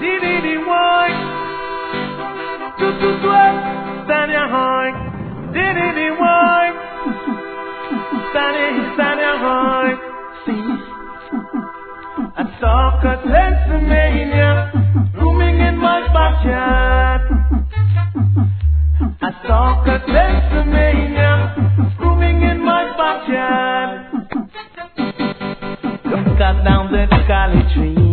Dee wine. Stand your high. Dee wine. Stand your high. I saw Pennsylvania rooming in my backyard. I saw Pennsylvania rooming in my backyard. Cut down the college tree.